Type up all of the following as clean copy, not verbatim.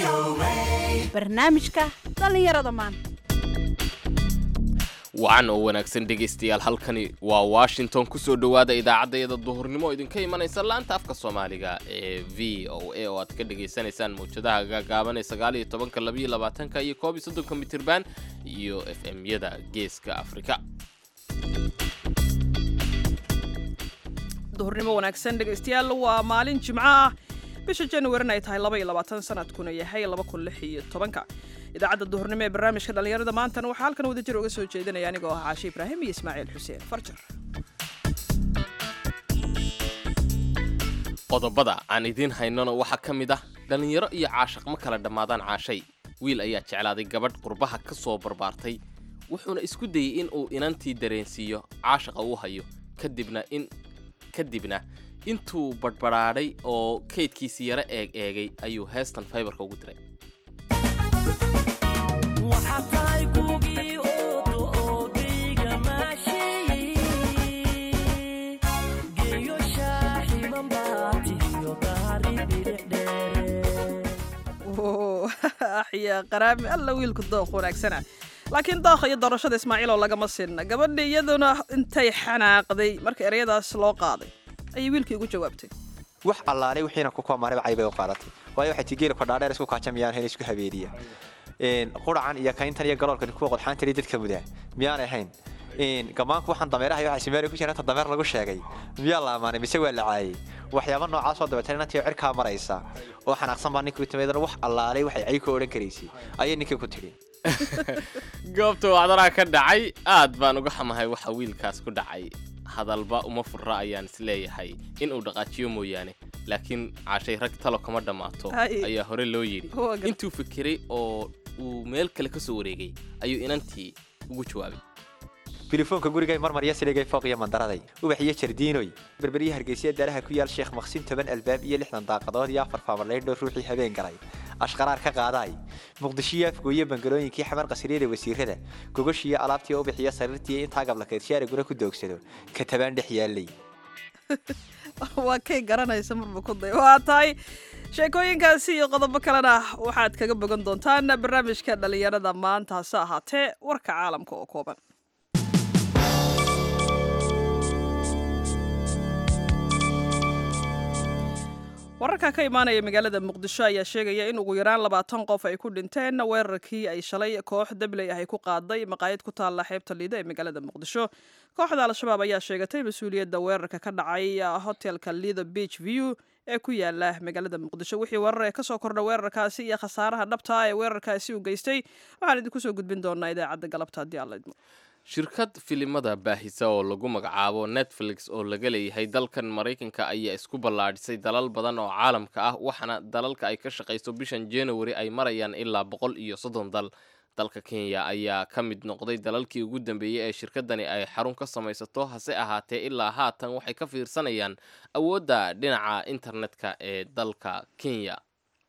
barnaamijka dhalinyarada maanta. wacan oo wanaagsan dhegaystayaal, halkani waa Washington. kusoo dhawaada idaacaddeeda duhurnimo idinka imanaysa laanta afka Soomaaliga ee VOA oo aad ka dhageysanaysaan mowjadaha gaagaaban ee 19, 22 iyo 31 mitirban iyo FM-yada Geeska Afrika. duhurnimo wanaagsan dhegaystayaal, waa maalin Jimco ah bisha January ay tahay 22 sanadkuna yahay 2016. idaacadda duhurnimo ee barnaamijka dhalinyarada maantana waxaa halkan wada jir uga soo jeedinaya anigoo ah Caashi Ibraahim iyo Ismaaciil Xuseen Farjar. qodobada aan idin haynano waxaa ka mid ah dhalinyaro iyo caashaq ma kala dhammaadaan caashay. wiil ayaa jeclaaday gabadh qurbaha ka soo barbaartay, wuxuuna isku dayay in uu inantii dareensiiyo caashaqa uu hayo, kadibna intuu badhbadhaadhay oo kaydkiisii yara eegay ayuu heestan fiberka ugu diray. axyaa qaraami alla wiilku dooq wanaagsana, laakiin dooqa iyo doorashada Ismaaciil oo lagama sinna. gabadha iyaduna intay xanaaqday marka ereyadaas loo qaaday ayay wiilkii ugu jawaabtay wax allaale wixiina ku koomaanay caybay u qaadatay, waayo waxay tigeer ku dhaadheer isku kaajamayaan heen isku habeeriya quracan iyo kayntan iyo galoolkan ku qodxaan tiri dadka mudaa miyaan ahayn gamaanku waxaan dameeraha iyo waxa simeeray ku jiraan dameer lagu sheegay miyaa la amaanay mise waa la caayay waxyaabo noocaas oo dabeetana intii cirka maraysa oo xanaaqsan baa ninkii timeedana wax allaale waxay ay ku oran kareysay ayay ninkii ku tiri. goobta wacdaraha ka dhacay aad baan uga xamahay waxa wiilkaas ku dhacay. hadalba uma furra ayaan isleeyahay in uu dhaqaajiyo mooyaane, laakiin caashay rag talo kama dhammaato ayaa hore loo yidhi. intuu fikiray oo uu meel kale ka soo wareegay ayuu inantii ugu jawaabay. telefoonka gurigay marmarya siligay fooq iyo mandaraday ubaxiyo jardiinoy berberiya hargeysa daraha ku yaal Sheekh Maqsin 10 albaab iyo 60 daaqadood iyo 4 faamaleedo ruuxii habeen galay ashqaraar ka qaaday muqdishiyo afgooye bangalooyinkii xamar qasriyeeda wasiirada gogoshiyo alaabtii ubaxiyo sariirtii inta gablakeed shaari gura ku doogsado ka tabaan dhex yaalay. waa kay garanaysa marba ku day waa tahay sheekooyinkaasi iyo qodobo kalena waxaad kaga bogan doontaan barnaamijka dhalinyarada maanta. hase ahaatee warka caalamka oo kooban. wararka ka imaanaya magaalada Muqdisho ayaa sheegaya in ugu yaraan 20 qof ay ku dhinteen weerarkii ay shalay koox dabley ah ay ku qaaday maqaayad ku taala xeebta Liida ee magaalada Muqdisho. kooxda Al-Shabaab ayaa sheegatay mas'uuliyadda weerarka ka dhacay hotelka Liida Beach View ee ku yaala magaalada Muqdisho. wixii warar ka soo kordhay weerarkaasi iyo khasaaraha dhabta ah ee weerarkaasi u geystay waxaan idinku soo gudbin doonaa idaacadda galabta haddii Alla idmo. shirkad filimada baahisa oo lagu magacaabo Netflix oo laga leeyahay dalkan Mareykanka ayaa isku ballaadhisay dalal badan oo caalamka ah, waxaana dalalka ay ka shaqeyso bishan January ay marayaan ilaa 130 dal. dalka Kenya ayaa ka mid noqday dalalkii ugu dambeeyay ee shirkadani ay xarun ka samaysato. hase ahaatee ilaa haatan waxay ka fiirsanayaan awoodda dhinaca internetka ee dalka Kenya.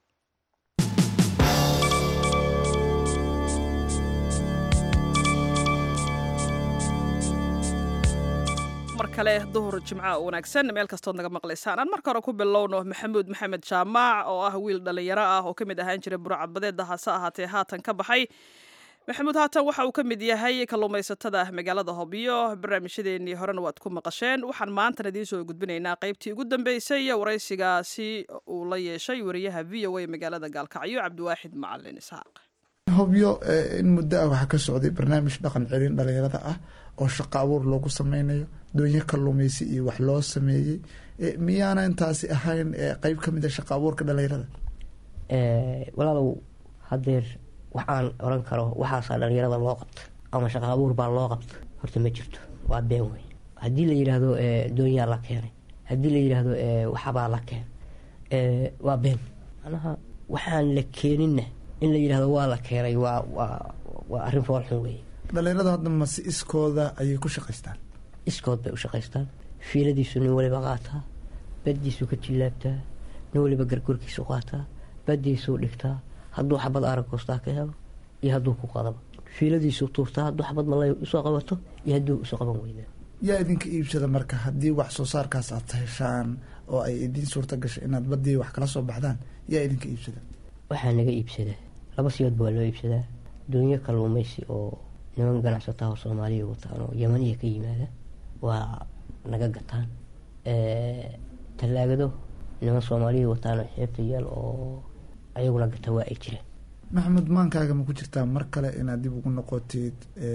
markale duhur jimca wanaagsan meel kastood naga maqlaysaan. aan marka hore ku bilowno Maxamuud Maxamed Jaamac oo ah wiil dhalinyaro ah oo kamid ahaan jiray burcadbadeed. hase ahaatee haatan ka baxay. Maxamuud haatan waxa uu kamid yahay kalluumaysatada magaalada Hobyo. barnaamijyadeennii horena waad ku maqasheen. waxaan maanta idiin soo gudbinaynaa qaybtii ugu dambeysay waraysigaasi uu la yeeshay wariyaha VOA magaalada Gaalkacyo Cabdiwaaxid Macalin Isaaq. Hobyo in muddo ah waxaa ka socday barnaamij dhaqan celin dhalinyarada ah oo shaqo abuur loogu sameynayo, doonyo kalluumaysi iyo wax loo sameeyey. miyaana intaasi ahayn qayb ka mid ah shaqo abuurka dhalinyarada? walaalow hadeer waxaan oran karo waxaasaa dhalinyarada loo qabto ama shaqo abuur baa loo qabto horta ma jirto, waa been wey. haddii la yidhaahdo doonyaa la keenay, haddii la yidhaahdo waxabaa la keenay, waa been. macnaha waxaan la keeninna in la yidhaahdo waa la keenay waa arrin foolxun wey. dhalinyaradu hadda mase iskooda ayay ku shaqaystaan? iskood bay u shaqaystaan. fiiladiisu nin waliba qaataa, baddiisuu ka jillaabtaa, nin waliba gargurkiisu qaataa, baddiisuu dhigtaa. hadduu xabad aragoostaa ka helo iyo hadduu ku qadabo fiiladiisuu tuurtaa, hadduu xabad malay usoo qabato iyo hadduu usoo qaban weyda. yaa idinka iibsada marka haddii wax soo saarkaas aad heshaan oo ay idiin suurta gasho inaad baddii wax kala soo baxdaan? yaa idinka iibsada? waxaa naga iibsadaa laba siyoodba waa loo iibsadaa doonyo kalluumaysi oo niman ganacsataa oo soomaaliya wataan oo yamaniya ka yimaada waa naga gataan tallaagado niman soomaaliya wataan oo xeebta yaal oo ayaguna gata waa ay jireen. maxamed maankaaga ma ku jirtaa mar kale inaad dib ugu noqotid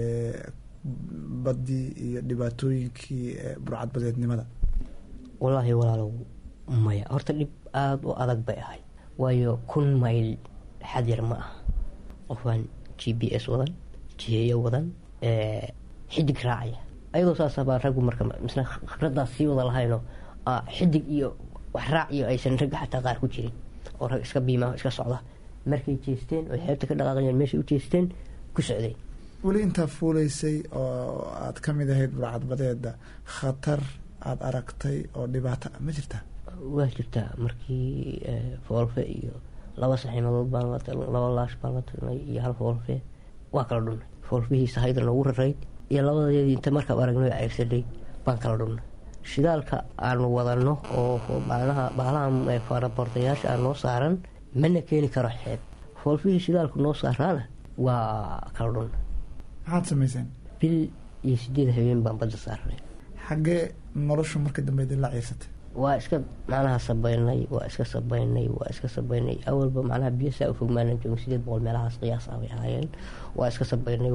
baddii iyo dhibaatooyinkii burcadbadeednimada? wallaahi walaalow maya, horta dhib aada u adag bay ahay, waayo 1,000 mayl xad yar ma ah. qofaan GPS wadan, jiheeyo wadan, xidig raacaya, ayadoo saasabaa raggu marka misna khibradaas sii wada lahayno xidig iyo wax raac iyo aysan ragga xataa qaar ku jirin oo rag iska biimaa iska socda markay jeesteen oo xeebta ka dhaqaaqayaan meeshay u jeesteen ku socday. weli intaa fuulaysay oo aad ka mid ahayd burcadbadeeda, khatar aada aragtay oo dhibaato ma jirtaa? waa jirtaa. markii foolfe iyo 2 saxiimadood baan la talnay, 2 laash baan la talnay iyo 1 foolfe waa kala dhunnay. foolfihiisa hayda noogu rarayd iyo labadeedii inta markaa aragnay ceyrsadhay baan kala dhunnay. shidaalka aanu wadanno oo baalaha farabordayaasha aan noo saaran mana keeni karo xeeb. foolfihii shidaalku noo saaraana waa kala dhunnay. maxaad samayseen? 1 iyo 8 habeen baan badda saarnay. xaggee noloshu marka dambe idin la ciirsatay? waa iska sabaynay, waa iska sabaynay awalba macnaha biyo saa u fogmaanan joogin 800 meelahaas qiyaas ah bay ahaayeen. waa iska sabaynay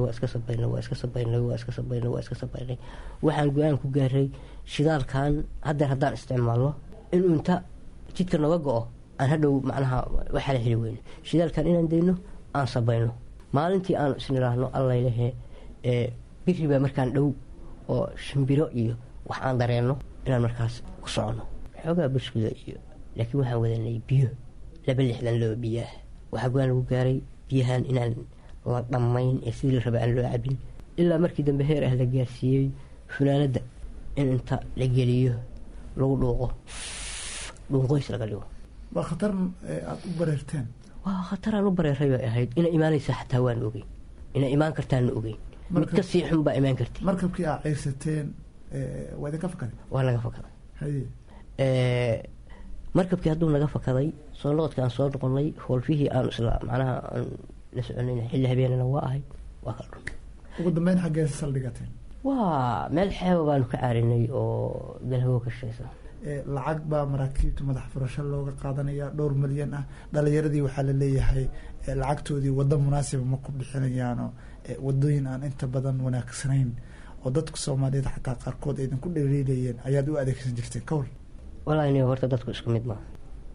waxaan go-aan ku gaaray shidaalkan haddeer haddaan isticmaalno inuu inta jidka noga go-o aan hadhow macnaha waxaa la heli weyno. shidaalkan inaan dayno aan sabayno, maalintii aanu isniraahno allaylehe biri baa markaan dhow oo shimbiro iyo wax aan dareenno inaan markaas ku socono xoogaa buskuda iyo, laakiin waxaan wadanay biyo 2 loo biyaah. waxaa go-aan lagu gaaray biyahan inaan la dhammayn ee sidii la raba aan loo cabin, ilaa markii dambe heer ah la gaarsiiyey funaanada in inta la geliyo lagu dhuuqo dhuunqoys laga dhigo. waa khatar aada u bareerteen? waa khataraan u bareeray bay ahayd. inay imaanaysa xataa waan ogeyn, inay imaan kartaanna ogeyn. mid ka sii xun baa imaan kartay. markabkii aad ceyrsateen waa idinka fakaday? waa naga fakaday. haye markabkii hadduu naga fakaday, soo noqodkii aan soo noqonay, foolfihii aan isla macnaha aan la soconayna xilli habeenana waa ahayd, waa kala dhun. ugu dambeyn xaggeesa saldhigateen? waa meel xeeba baanu ka caarinay oo galhawo ka shaysan. lacag baa maraakiibta madax furasho looga qaadanaya 2 milyan ah. dhalinyaradii waxaa la leeyahay lacagtoodii waddo munaasiba ma ku bixinayaanoo wadooyin aan inta badan wanaagsanayn oo dadka soomaaliyeed xataa qaarkood aydan ku dhaliilayeen ayaad u adeegsan jirteen ka war? wallaahi niyo horta dadku isku mid maaha,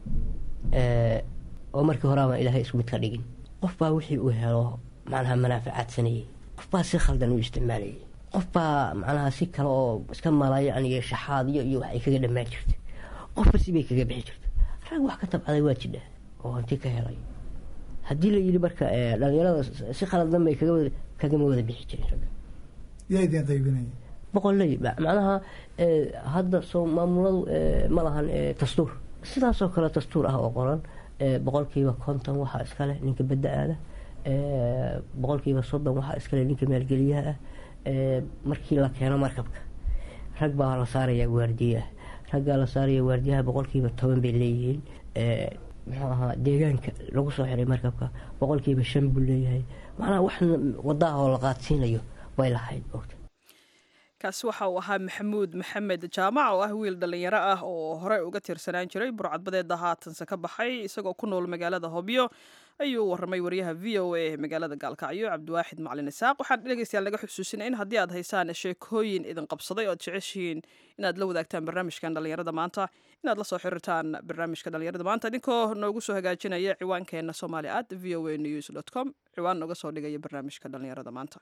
oo markii hore ama ilaahay isku mid ka dhigin. qof baa wixii uu helo macnaha manaafacaadsanayay, qof baa si khaldan u isticmaalayay, qof baa macnaha si kale oo iska malayan iyo shaxaadiyo iyo wax ay kaga dhammaan jirtay, qofba sibay kaga bixi jirtay. rag wax ka tabcaday waa jidha oo hanti ka helay. haddii la yidhi marka dhalinyarada si khaladdan bay kagama wada bixi jirin ragga. yaa idin qaybinaya? boqolley macnaha hadda soo maamuladu ma lahan dastuur sidaasoo kale dastuur ah oo qoran. 50% waxaa iskale ninka badda aada, 30% waxaa iskale ninka maalgeliyaha ah. markii la keeno markabka rag baa la saaraya waardiyaha, raggaa la saaraya waardiyaha 10% bay leeyihiin. muxuu ahaa deegaanka lagu soo xiray markabka 5% buu leeyahay. macnaha wax wadaha oo la qaadsiinayo bay lahayd ogta. kaasi waxa uu ahaa maxamuud maxamed jaamac oo ah wiil dhalinyaro ah oo hore uga tirsanaan jiray burcadbadeeda haatanse ka baxay isagoo ku nool magaalada Hobyo. ayuu warramay wariyaha VOA ee magaalada Gaalkacyo Cabdiwaaxid Macalin Isaaq. waxaan dhegeystayaal naga xusuusinaa in haddii aad haysaan sheekooyin idin qabsaday oo jeceshiin inaad la wadaagtaan barnaamijkan dhalinyarada maanta, inaad la soo xiriirtaan barnaamijka dhalinyarada maanta idinkoo noogu soo hagaajinaya ciwaankeena somali@voanews.com ciwaan nooga soo dhigaya barnaamijka dhalinyarada maanta.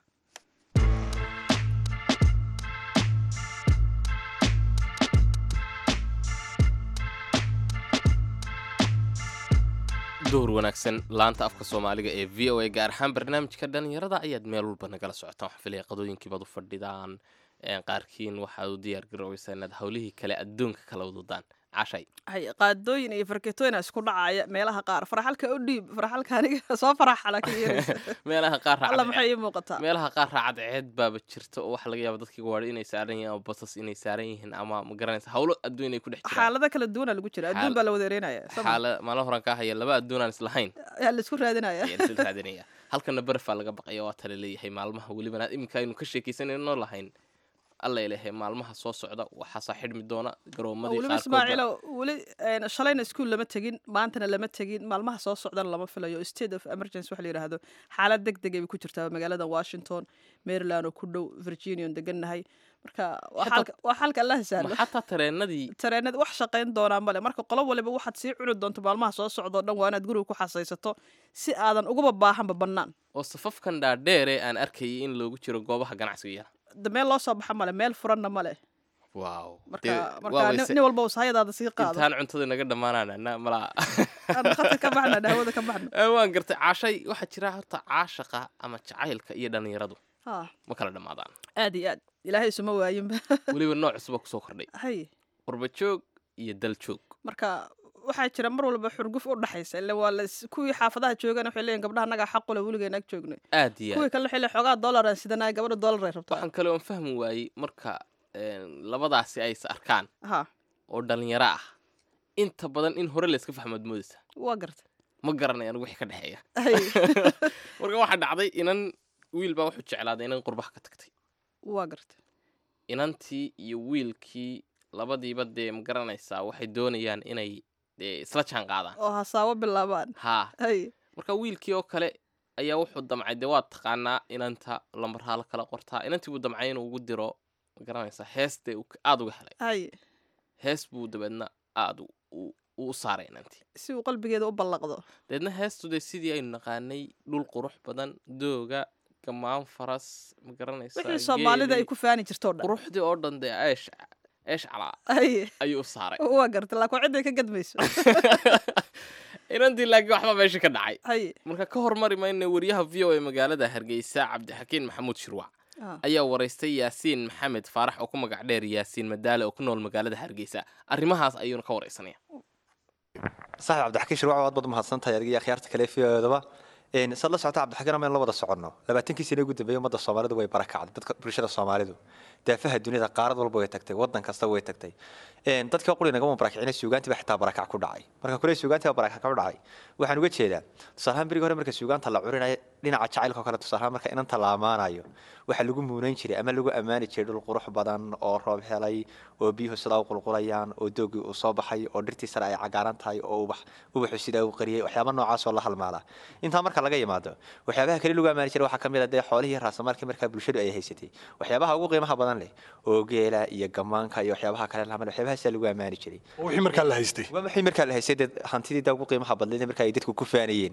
duhur wanaagsan, laanta afka soomaaliga ee VOA gaar ahaan barnaamijka dhalinyarada ayaad meel walba nagala socotaan. waxaan filaya qadooyinkii baad u fadhidaan, qaarkiin waxaad u diyaar garoobeysaa inaad howlihii kale adduunka kala wadudaan. cashay hay qaadooyin iyo farkeetooyin isku dhacaya meelaha qaar faraxalka u dhiib faraxalka aniga soo faraxala ka yeeraysa meelaha qaar alla maxay ii muuqataa meelaha qaar raacad ceed baaba jirta oo waxa laga yaaba dadkii gawaadhi inay saaran yihiin ama basas inay saaran yihiin ama ma garanaysa hawlo adduun inay ku dhex jiraan xaalado kala duwana lagu jira adduun baa la wada ereynaya maalin horan kaa haya laba adduun aan islahayn yaa la isku raadinaya ayaa la isla raadinaya halkana barafaa laga baqaya waa tala leeyahay maalmaha welibana iminka aynu ka sheekaysanayno lahayn alla ilahay maalmaha soo socda waxaasaa xidhmi doona garoomadii weliba ismaaciilo weli shalayna iskuul lama tegin maantana lama tegin maalmaha soo socdana lama filayo state of emergency waxa la yidhaahdo xaalad deg deg ay ku jirtaa magaalada washington maryland oo ku dhow virginia on degannahay marka waa xalka allah sahlo xataa tareenadii wax shaqayn doonaa male marka qolo waliba waxaad sii cuni doonto maalmaha soo socdo dhan waa inaad guriga ku xasaysato si aadan ugaba baahanba bannaan oo safafkan dhaadheere aan arkayay in loogu jiro goobaha ganacsiga meel loo soo baxa male meel furanna male waaw marka nin walba usahayadaada sii qaado intaan cuntada naga dhammaanaana malaa khata ka baxna dhahwada ka baxna waan gartay cashay waxaa jira horta caashaqa ama jacaylka iyo dhallinyaradu ma kala dhammaadaan aad iyo aad ilaahay isuma waayinba weliba nooc cusubaa kusoo kordhay hay qurba joog iyo dal joog marka waxaa jira mar walba xurguf u dhaxaysa ila waa kuwii xaafadaha joogana waxay leeyihin gabdhaha nagaa xaqule weligeen ag joognay aad iyo kuwii kale waxay leeyihin xoogaa dollar aan sidanaya gabadha dollar ay rabtaa waxaan kale oon fahmi waayey marka labadaasi ay is arkaan oo dhalinyaro ah inta badan in hore layska fahmaad moodaysa waa gartay ma garanay anigu wixii ka dhexeeya marka waxaa dhacday inan wiil baa wuxuu jeclaaday inan qurbaha ka tagtay waa gartay inantii iyo wiilkii labadiiba dee ma garanaysaa waxay doonayaan inay isla jaan qaadaan oo hasaabo bilaabaan marka wiilkii oo kale ayaa wuxuu damcay dee waad taqaanaa inanta lambarhaa la kala qortaa inantii buu damcay inuu ugu diro ma garanaysaa hees dee aada uga helay hees buu dabeedna aada u saaray inantii si uu qalbigeeda u ballaqdo dabeedna heestu dee sidii aynu naqaanay dhul qurux badan dooga gamaan faras ma garanaysaa wixii soomaalida ay ku faani jirto dhan quruxdii oo dhan dee eesh calaa ayuu u saaray waa gartay laakiin cidday ka gadmayso inantii laakiin waxba meesha ka dhacay marka ka hormari mayna wariyaha v o a magaalada hargeysa cabdixakiin maxamuud shirwac ayaa waraystay yaasiin maxamed faarax oo ku magac dheer yaasiin madaale oo ku nool magaalada hargeysa arrimahaas ayuuna ka waraysanaya صاحب عبد الحكيم شروع واد بد mahadsantahay adiga khiyaarta kale fiyoodaba sad la socota cabdixakiin ama in la wada soconno 20 sano ugu dambeeyay ummadda Soomaalidu way barakacday dadka bulshada Soomaalidu daafaha dunida qaarad walba way tagtay wadan kasta way tagtay dadka qulinaga ma barakacina suugaantii ba xitaa barakac ku dhacay marka kulay suugaantii ba barakac ku dhacay waxaan uga jeedaa tusaalahan bariga hore marka suugaanta la curinayo dhinaca jacaylka kale tusaalahan marka inanta la amaanayo waxa lagu muunayn jiray ama lagu amaani jiray dhul qurux badan oo roob helay oo biyuhu sida u qulqulayaan oo doogi u soo baxay oo dhirtii sare ay cagaaran tahay oo ubaxu sida uu qariyay waxyaabo noocaas oo la halmaala inta marka laga yimaado waxyaabaha kale lagu amaani jiray waxa kamid ah xoolihii raasamaalkii marka bulshadu ay haysatay waxyaabaha ugu qiimaha badan leh oo geela iyo gamaanka iyo waxyaabaha kale la waxyaabaha lagu amaani jiray wixii marka la haystay wixii marka la haystay hantidii ugu qiimaha badneed marka ay dadku ku faanayeen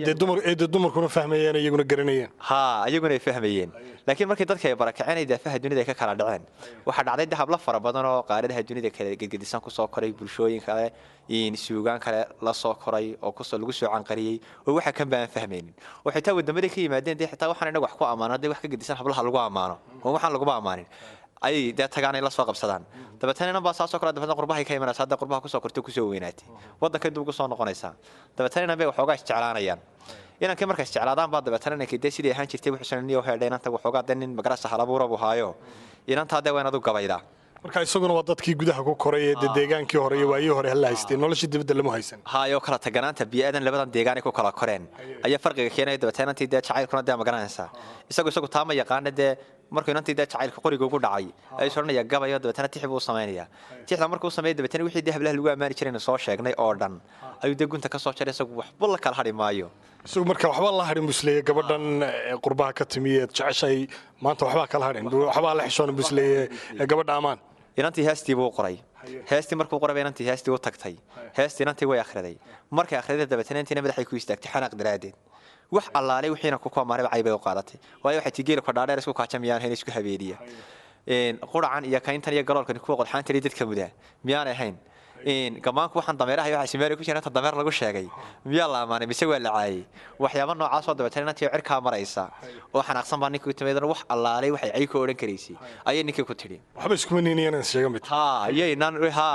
ay dumarkuna fahmayeen iyaguna garanayeen iyaguna ay fahmayeen laakiin markii dadka ay barakaceen daafaha dunida ka kala dhaceen waxa dhacday dahab la fara badan oo qaaradaha dunida kala gedgedisan ku soo koray bulshooyin kale in suugaan kale la soo koray oo ku soo lagu soo canqariyay oo waxa kan baan fahmaynin oo xitaa wadamada ka yimaadeen xitaa waxaan inaga wax ku amaanay wax ka gedisan hablaha lagu amaano oo waxaan lagu amaanin ay tagaan la soo qabsadaan dabeetana baa saasoo kala dabada qurbaha ka imanaysa hadda qurbaha ku soo kortay ku soo weynaatay wadanka dib ugu soo noqonaysa dabeetana bay waxoogaa isjeclaanayaan inanka marka isjeclaadaan baa dabeetana kidee sidii ahaan jirtay wuxuu sananiyo heedhay inanta waxoogaa danin magarasa halabuura buu haayo inanta hadda waa inaad u gabaydaa marka isaguna waa dadkii gudaha ku koray ee deegaankii hore iyo waayii hore hal haystay noloshii dibadda lama haysan haayo kala taganaanta biyaadan labadan deegaan ku kala koreen ayaa farqiga keenay dabeetana intii jacaylkuna dee magaranaysa isagu taama yaqaan dee markuu inantii jacaylka qoriga ugu dhacay ay soranaya gabayo dabeetana tixib uu sameeynaya tixda markuu sameeyay dabeetana wixii dahablaha lagu amaani jirayna soo sheegnay oo dhan ayuu deegunta ka soo jaray isagu waxba la kala hadhi maayo isagu marka waxba la hadhin musleeye gabadhan qurbaha ka timiyeed jeceshay maanta waxba kala hadhin waxba la xishoon musleeye gabadha amaan inantii heestii buu qoray heestii markuu qoray inantii heestii u tagtay heestii inantii way akhriday markay akhriday dabeetana intii madaxay ku istaagtay xanaaq daraadeed wax allaalay wixiina ku koomaanay bacay bay u qaadatay waayo waxay tigeela ku dhaadheer isku kaajamiyaan heen isku habeeliya quracan iyo kayntan iyo galoolkan kuwa qodxaantay dadka mudaa miyaan ahayn gamaanku waxaan dameeraha waxa simeeray ku jiraan dameer lagu sheegay miyaa la amaanay mise waa la caayay waxyaabo noocaas oo dabeetana intii cirka maraysa oo xanaaqsan baa ninkii timeedana wax allaalay waxay ay ku oran kareysay ayay ninkii ku tiri waxba isku maneenayaan sheega mid ayaynan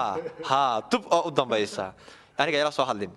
dub oo u dambaysa aniga ila soo hadlin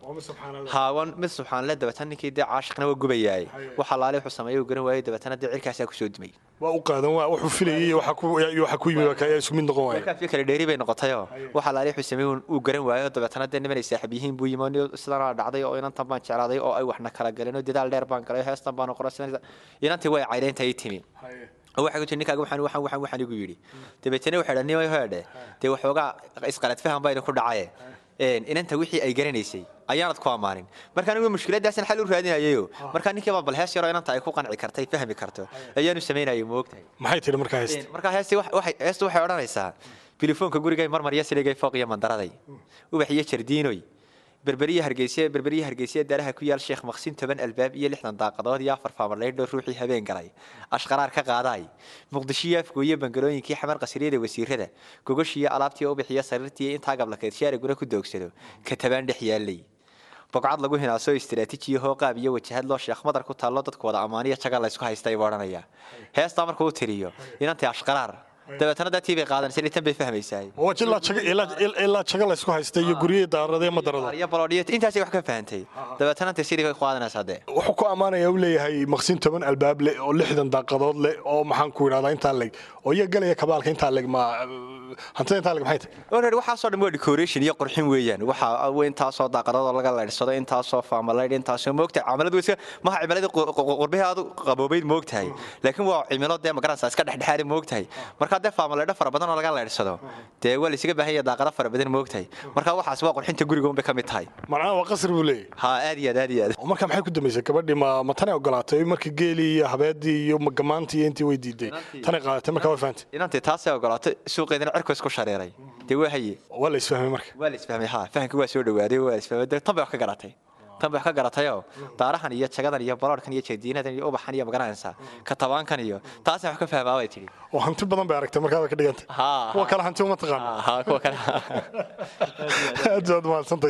wan mid subxaanallah dabeetana ninkii dee caashiqna waa gubayay wax allaalay wuxuu sameeyay garan waayay dabeetana dee cirkaas ku soo dumay waa u qaadan waa wuxuu filayay waxa ku yimid ka isku mid noqon waayay marka fikir dheeri bay noqotay wax allaalay wuxuu sameeyay uu garan waayay dabeetana dee niman saaxiib yihiin buu yimaanay sidana dhacday oo inanta baan jeclaaday oo ay waxna kala galeen dadaal dheer baan galay heestan baan qoraysan inantii way cayleentay timi waxa ku jira ninkaaga waxaan igu yiri dabeetana waxa dhani way hoodhe dee waxoogaa isqalad faham baa ku dhacay inanta wixii ay garanaysay ayaanad ku amaanin marka anigu mushkiladaas xal u raadinayo marka ninkii baa bal hees yar oo inanta ay ku qanci kartay fahmi karto ayaanu sameeyay moogtay maxay tiri marka hees marka hees waxay oranaysaa telefoonka guriga marmar yasiligay fooq iyo mandaraday ubaxiyo jardiinoy berberiya hargeysa daraha ku yaal sheekh maqsin 10 albaab iyo 60 daaqadood iyo 4 faamaleed ruuxii habeen galay ashqaraar ka qaaday muqdisho afgooye bangalooyinkii xamar qasriyeeda wasiirada gogoshiya alaabtii u bixiya sariirtii inta gablakeed shaariguna ku doogsado ka tabaan dhex yaalay bogcad lagu hinaaso istiraatiijiyo hoo qaab iyo wajahad loo sheekh madar ku taalo dadkooda amaaniya jaga la isku haystay waranaya heesta markuu tiriyo inantii ashqaraar dabeetana dadkii bay qaadanaysaa litan bay fahmaysaa oo ilaa jaga la isku haystay iyo guriyada daarada ma darado iyo balodiyad intaas wax ka fahantay dabeetana sidii bay qaadanaysaa wuxuu ku amaanaya uu leeyahay maqsin 10 albaab leh oo 60 daaqadood leh oo maxaan ku yiraahdaa inta leg oo iyaga galaya kabaalka inta leg ma hantida inta leg maxay tahay waxa soo dhammo decoration iyo qurxin weeyaan waxa weyn taas oo daaqadood laga leersado intaas oo faamaleed intaas oo moogtay cimiladu iska ma cimilada qurbaheedu qaboobayd moogtahay laakiin waa cimilada ma garanaysaa iska dhaxdhaxaad moogtahay marka dad faamaleed fara badan oo laga leersado dee wali isaga baahan yahay daaqado fara badan moogtahay marka waxaas waa qurxinta guriga ka mid tahay macnaha waa qasri buu leeyahay aad iyo aad marka maxay ku dambeysay gabadhii ma tan ogolaatay markii geeli iyo habeedii iyo gamaantii intii way diiday tan qaadatay marka way faantay inantii taas ay ogolaatay suuqeedana cirku isku shareeray dee waa haye waa la isfahmay marka waa la isfahmay fahanka waa soo dhawaaday waa isfahmay tan bay wax ka garatay daarahan iyo jagadan iyo baloorkan iyo jeediinadan iyo ubaxan iyo magaranaysa ka tabaankan iyo taas wax ka fahmaa way tiri oo hanti badan bay aragtay markaa ka dhigantay kuwa kale hanti uma taqaan kuwa kale aad ma santay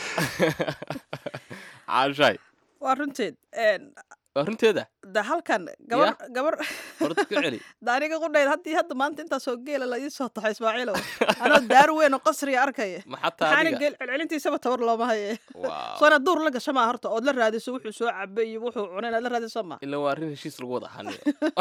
caashay waa runteed runteeda da halkan gabar horta ku celi daaniga qudhayd hadda maanta intaas oo geela la ii soo taxay Ismaaciil anoo daar weyn oo qasriga arkay maxaan geel celcelintiisaba tabar looma haye soo duur la gasho ma horta oo la raadiso wuxuu soo cabay iyo wuxuu cunay la raadiso ma ila waa rin heshiis lagu wada xaniyo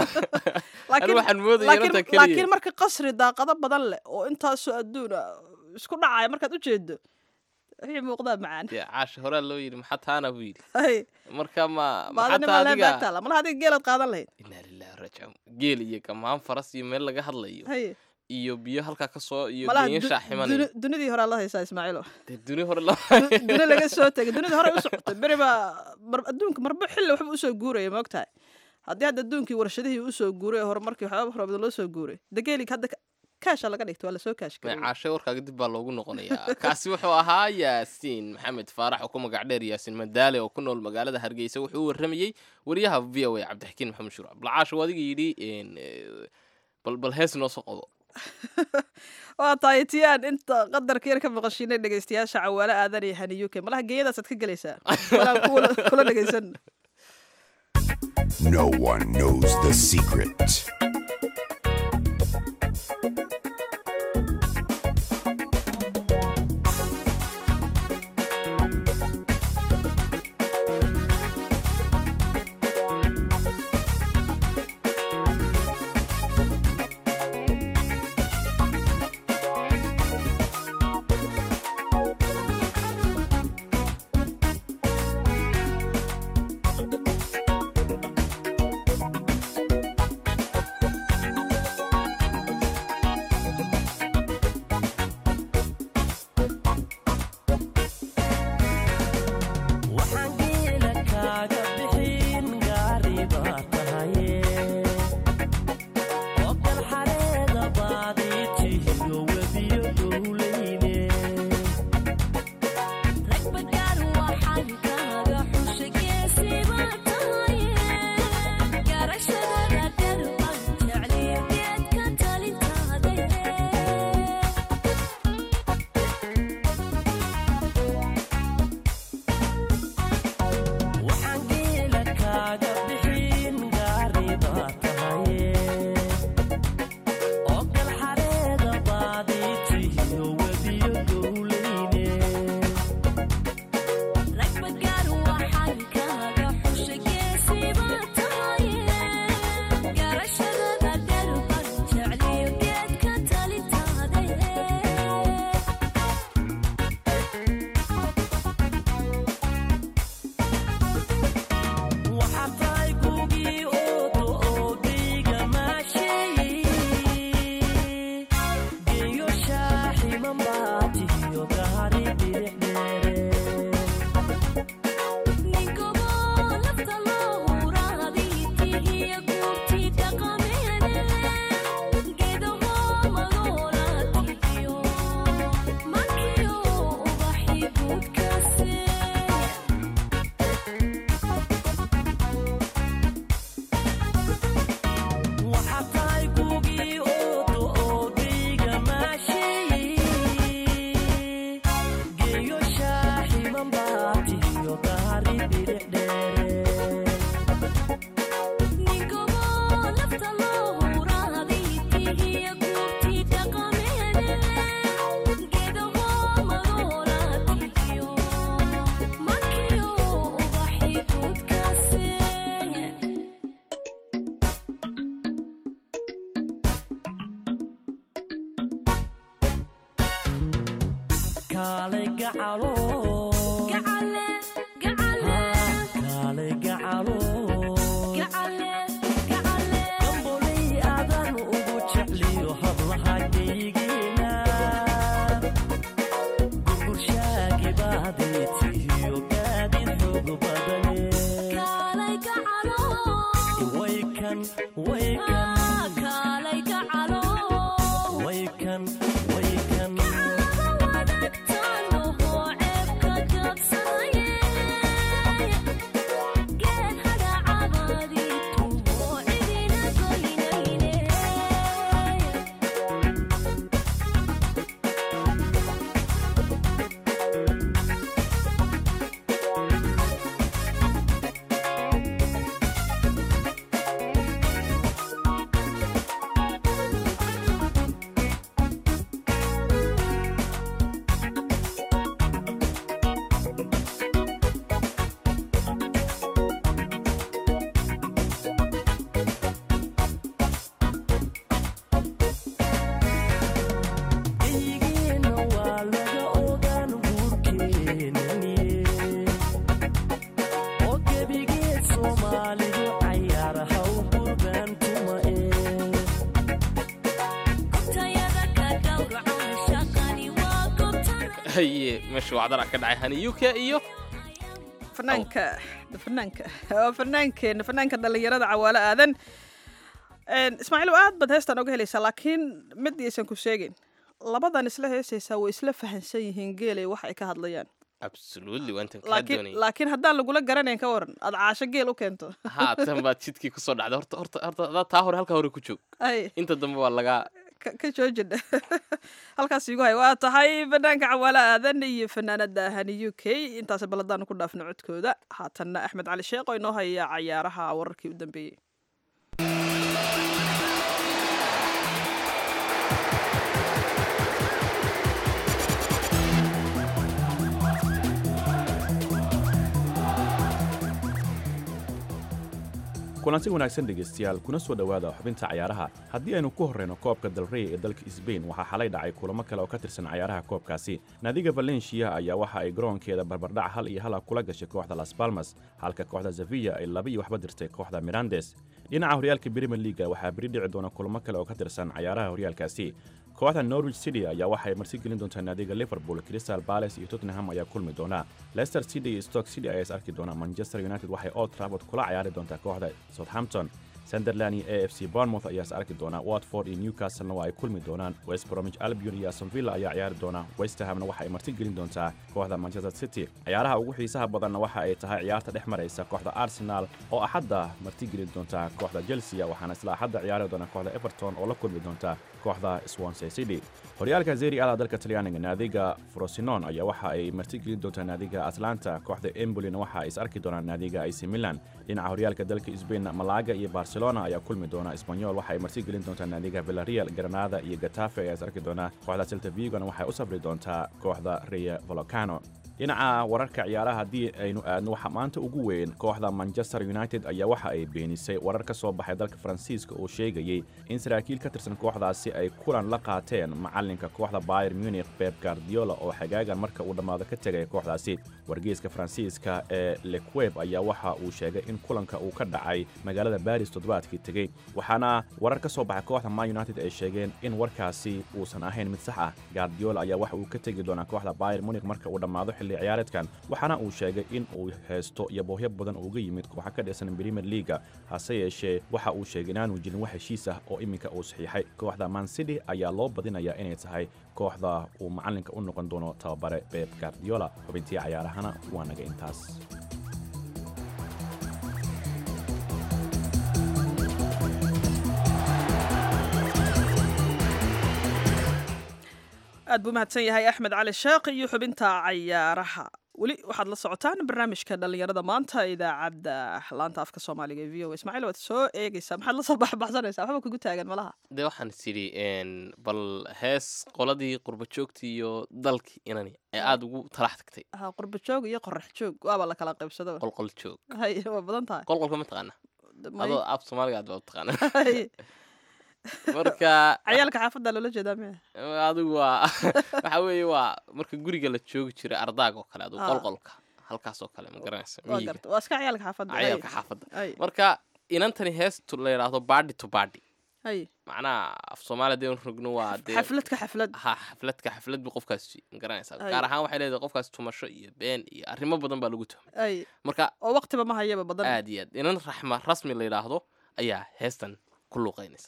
laakiin marka qasri daaqado badan leh oo intaas oo adduun isku dhacay markaad u jeedo wixii muuqda macaan caash hore loo yiri maxaa taana buu yiri marka maxaa adiga ma adiga geelad qaadan lahayd inna lillahi raji'un geel iyo kamaan faras iyo meel laga hadlayo iyo biyo halka ka soo iyo geeyo shaaximanay dunidii hore la haysaa Ismaaciil dunidii hore dunida laga soo tagay dunidii hore u socotay bariba adduunka marba xilli waxba u soo guuray ma ogtahay haddii adduunkii warshadihii u soo guuray horumarkii waxba hore loo soo guuray dageelig hadda kaasha laga dhigto wala soo kaashka caashay warkaaga dib baa loogu noqonayaa kaasi wuxuu ahaa Yaasiin Maxamed Faarax oo ku magac dheer Yaasiin Madaale oo ku nool magaalada Hargeysa wuxuu waramayay wariyaha VOA Cabdixkiin Maxamed Shuruuc Balcaasho wadiga yiri bal hees noo soo qodo waa taaytiyaan inta qadarka yar ka maqashiinay dhageystayaasha cawaale aadan iyo haniyo ke malaha geeyadaas aad ka galaysaa wala kula dhageysan No one knows the secret. kaalay gacalo kaalay gacalo gambolay aadan ugu jecliyo hablaha geygina gurgurshaagi baaditiyo gaadid xoog badane kaalay gacalo waykan kaalay gacalo waykan haye meesha wacdara ka dhacay hani UK iyo fanaanka dhalinyarada cawaalo aadan ismaaciil aad baad heestan oga helaysaa laakiin mid aysan ku sheegin labadan isla heesaysaa way isla fahansan yihiin geelay wax ay ka hadlayaan absolutely waantan kaa doonay laakiin haddaan lagula garanayn ka waran aad caasho geel u keento haatan baad jidkii kusoo dhacday horta adaa taa hore halkaa hore ku joog inta dambe waa lagaa ka joojina halkaas igu hay waa tahay fanaanka cawaalo aadan iyo fanaanada hani UK intaas baladaanu ku dhaafno codkooda haatanna axmed cali sheekh oo inoo haya cayaaraha wararkii u dambeeyey kulanti wanaagsan dhegaystayaal kuna soo dhowaada xubinta cayaaraha haddii aynu ku horreyno koobka dalrey ee dalka sbain waxaa xalay dhacay kulamo kale oo ka tirsan cayaaraha koobkaasi naadiga valencia ayaa waxa ay garoonkeeda barbardhac 1-1 kula gashay kooxda las balmas halka kooxda sevilla ay 2-1 dirtay kooxda mirandes dhinaca horyaalka premier leaga waxaa beri dhici doona kulamo kale oo ka tirsan cayaaraha horyaalkaasi kooxda norwich city ayaa waxay marti gelin doontaa naadiga liverpool crystal palace iyo tottenham ayaa kulmi doona leicester city iyo stoke city ayaa is arki doona manchester united waxay old trafford kula ciyaari doontaa kooxda southampton sunderland iyo AFC Bournemouth ayaa is arki doona Watford iyo Newcastle waa ay kulmi doonaan West Bromwich Albion iyo Aston Villa ayaa ciyaari doona West Hamna waxa ay marti gelin doontaa kooxda Manchester City ciyaaraha ugu xiisaha badanna waxa ay tahay ciyaarta dhex maraysa kooxda Arsenal oo axadda marti gelin doonta kooxda Chelsea waxaana isla axadda ciyaari doona kooxda Everton oo la kulmi doonta kooxda Swansea City horyaalka Serie A dalka Talyaaniga naadiga Frosinone ayaa waxa ay marti gelin doontaa naadiga Atlanta kooxda Empoli waxa ay is arki doonaan naadiga AC Milan dhinaca horyaalka dalka Spain Malaga iyo Barcelona ayaa kulmi doona Espanyol waxa ay marti gelin doontaa naadiga Villarreal Granada iyo Getafe ayaa is arki doona kooxda Celta Vigo waxay u safri doontaa kooxda Rayo Vallecano dhinaca wararka ciyaaraha haddii aynu aadno waxa maanta ugu weyn kooxda Manchester United ayaa waxa ay beenisay warar ka soo baxay dalka Faransiiska oo sheegayay in saraakiil ka tirsan kooxdaasi ay kulan la qaateen macalinka kooxda Bayern Munich Pep Guardiola oo xagaagan marka uu dhamaado ka tagay kooxdaasi wargeyska Faransiiska ee L'Equipe ayaa waxa uu sheegay in kulanka uu ka dhacay magaalada Paris toddobaadkii tagay waxaana warar ka soo baxay kooxda Man United ay sheegeen in warkaasi uusan ahayn mid sax ah Guardiola ayaa waxa uu ka tagi doonaa kooxda Bayern Munich marka uu dhamaado xilli ciyaareedkan waxaana uu sheegay in uu haysto yaboohyo badan uga yimid kooxa ka dhisan Premier League hase yeeshee waxa uu sheegay inaanu jirin wax heshiis ah oo iminka uu saxiixay kooxda Man City ayaa loo badinayaa inay tahay kooxda uu macalinka u noqon doono tababare Pep Guardiola xubintii ciyaarahana waa naga intaas aad buu mahadsan yahay axmed cali sheekh iyo xubinta cayaaraha weli waxaad la socotaan barnaamijka dhallinyarada maanta idaacadda laanta afka soomaaliga ee v o ismaaciil waad soo eegaysaa maxaad la soo baxbaxsanaysaa waxba kugu taagan malaha dee waxaan tidhi bal hees qoladii qurba joogtii iyo dalkii inani ee aada ugu talax tagtay qurba joog iyo qorax joog waaba la kala qaybsado qolqol joog hay waa badan tahay qolqolka ma taqaana adoo af soomaaliga aad baa u taqaana marka cayaalka xaafadda loola jeedaa miya adigu waa waxa weeye waa marka guriga la joogi jiray ardaaga oo kale adigu qolqolka halkaas oo kale ma garanaysa waa garta waa iska cayaalka xaafadda cayaalka xaafadda ay marka inantani heestu la yidhaahdo body to body ay macnaha af soomaaliya dee rogno waa dee xafladka xaflad ha xaflad buu qofkaas ma garanaysaa gaar ahaan waxay leedahay qofkaas tumasho iyo been iyo arrimo badan baa lagu tuhmay ay marka oo waqtiba ma hayaba badan aad iyo aad inan raxma rasmi la yidhaahdo ayaa heestan ku luuqaynaysa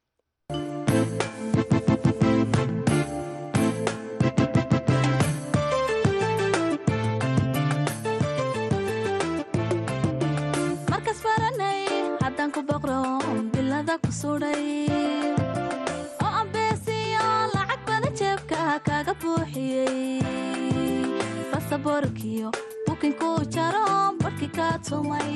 markas baranay haddaan ku boqro bilada ku sudhay oo ambeesiyo lacag badan jeebka kaga buuxiyey basaboorkiyo bukinku jaro barhkii ka tumay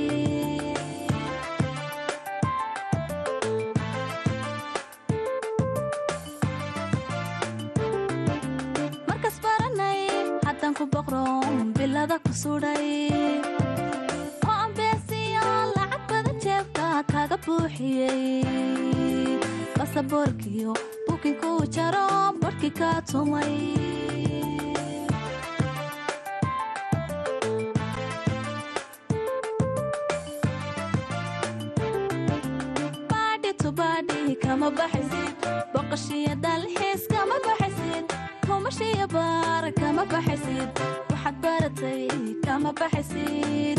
markas baranay haddaan ku boqro bilada ku sudhay oo ambeesiyo lacag badan jeebka kaga buuxiyey basaboorkiyo bukinku jaro barhkii ka tumay kama baxaysid boqoshiya dalxiis kama baxaysid kumashiya baar kama baxaysid waxaad baratay kama baxaysid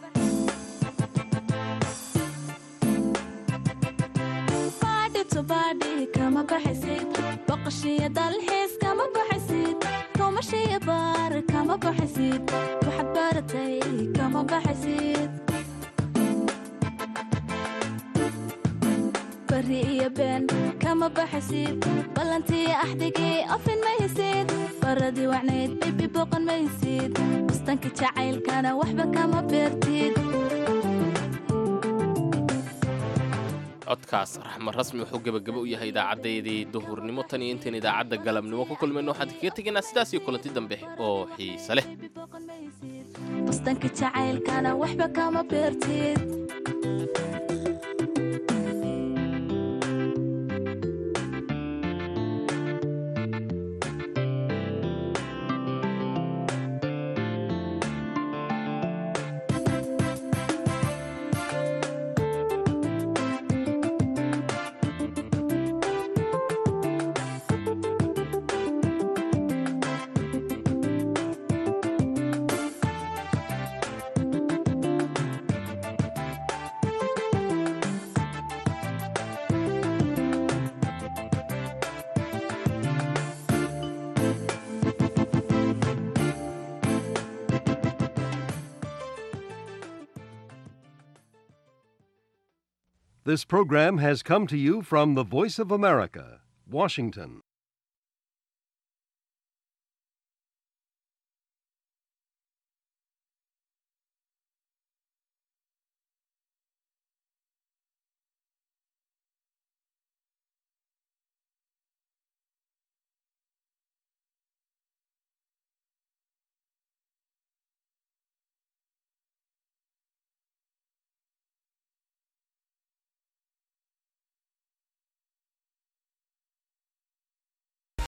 baadhi to baadhi kama baxaysid boqoshiya dalxiis kama baxaysid kumashiya baar kama baxaysid waxaad baratay kama baxaysid bari iyo been kama baxaysid ballantii axdigii afin maysid baradii wacnayd bibi boqon maysid bustanka jacaylkana waxba kama beertid codkaas raxma rasmi wuxuu gebagabo u yahay idaacadeedii duhurnimo tan iyo intaan idaacadda galabnimo ku kulmayno waxaan kaga tegaynaa sidaas iyo kulanti dambe oo xiise leh bustanka jacaylkana waxba kama beertid This program has come to you from the Voice of America, Washington.